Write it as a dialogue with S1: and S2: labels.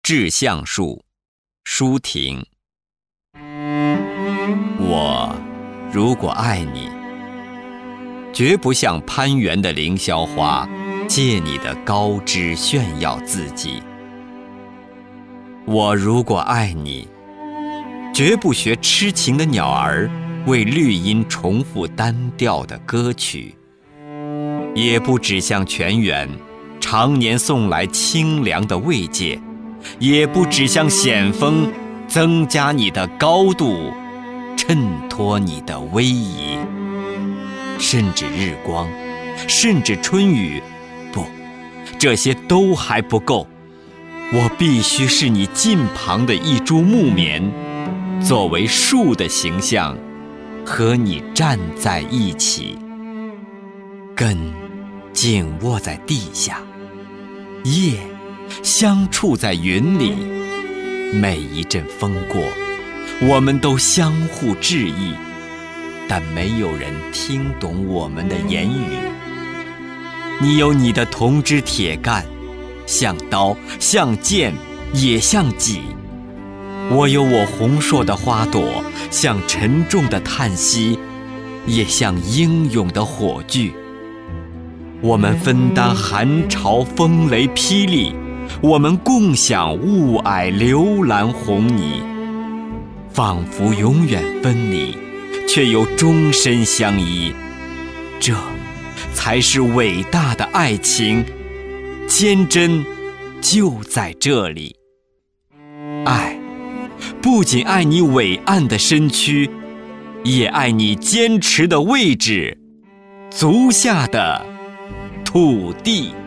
S1: 致橡树，舒婷。我如果爱你，绝不像攀援的凌霄花，借你的高枝炫耀自己。我如果爱你，绝不学痴情的鸟儿，为绿荫重复单调的歌曲，也不只向泉源常年送来清凉的慰藉，也不只向险峰增加你的高度，衬托你的威仪。甚至日光，甚至春雨，不，这些都还不够。我必须是你近旁的一株木棉，作为树的形象，和你站在一起，根紧握在地下，叶相触在云里。每一阵风过，我们都相互致意，但没有人听懂我们的言语。你有你的铜枝铁干，像刀，像剑，也像戟。我有我红硕的花朵，像沉重的叹息，也像英勇的火炬。我们分担寒潮风雷霹雳，我们共享雾霭流岚红泥，仿佛永远分离，却又终身相依。这才是伟大的爱情，坚贞就在这里。爱不仅爱你伟岸的身躯，也爱你坚持的位置，足下的土地。